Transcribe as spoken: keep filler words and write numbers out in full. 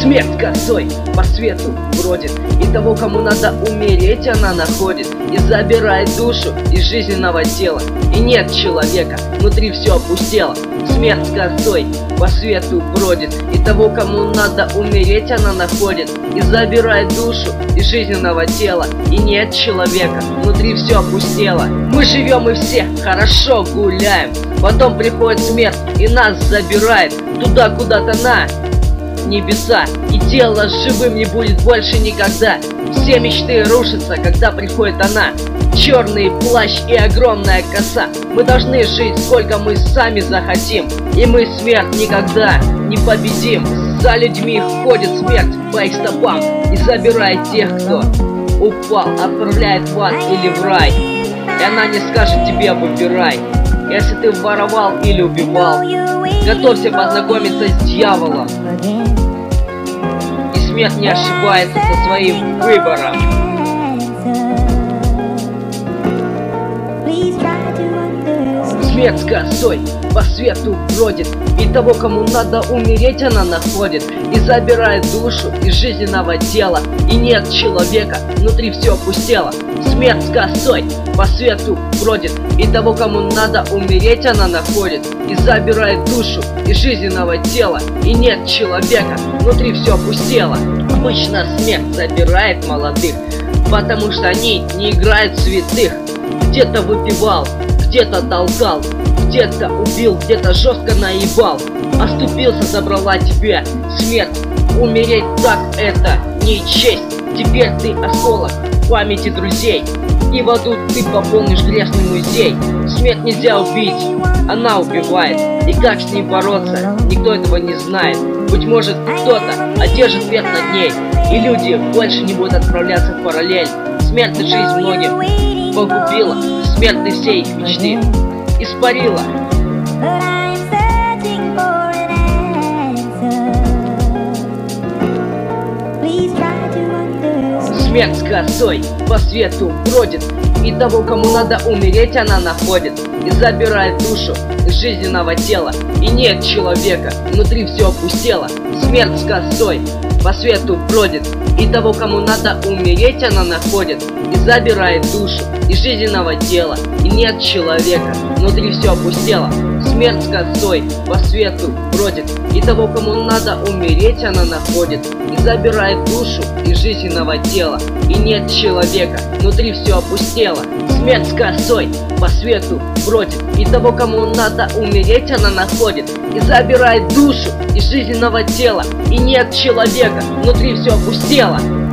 Смерть косой по свету бродит, и того, кому надо умереть, она находит и забирает душу из жизненного тела. И нет человека, внутри все опустело. Смерть косой по свету бродит, и того, кому надо умереть, она находит и забирает душу из жизненного тела. И нет человека, внутри все опустело. Мы живем и все хорошо гуляем, потом приходит смерть и нас забирает туда куда-то на небеса, и тело живым не будет больше никогда. Все мечты рушатся, когда приходит она. Черный плащ и огромная коса. Мы должны жить, сколько мы сами захотим, и мы смерть никогда не победим. За людьми ходит смерть по их стопам и забирает тех, кто упал, отправляет в ад или в рай. И она не скажет тебе: выбирай. Если ты воровал или убивал, готовься познакомиться с дьяволом. И смерть не ошибается со своим выбором. Смерть косой по свету бродит, и того, кому надо умереть, она находит и забирает душу из жизненного тела. И нет человека, внутри все опустело. Смерть косой по свету бродит, и того, кому надо умереть, она находит и забирает душу из жизненного тела. И нет человека, внутри все опустело. Обычно смерть забирает молодых, потому что они не играют в святых. Где-то выпивал, где-то толкал, где-то убил, где-то жестко наебал. Оступился, забрала тебя смерть. Умереть так — это не честь. Теперь ты осколок памяти друзей, и в аду ты пополнишь грешный музей. Смерть нельзя убить, она убивает, и как с ней бороться, никто этого не знает. Быть может, кто-то одержит верх над ней, и люди больше не будут отправляться в параллель. Смерть жизнь многим погубила, смерть все их мечты испарила. Смерть косой по свету бродит, и того, кому надо умереть, она находит и забирает душу из жизненного тела. И нет человека, внутри все опустело. Смерть косой по свету бродит, и того, кому надо умереть, она находит и забирает душу из жизненного тела. И нет человека, внутри все опустело. Смерть косой по свету бродит, и того, кому надо умереть, она находит и забирает душу из жизненного тела. И нет человека, внутри все опустело. Смерть косой по свету бродит, и того, кому надо умереть, она находит и забирает душу из жизненного тела. И нет человека, внутри все опустело.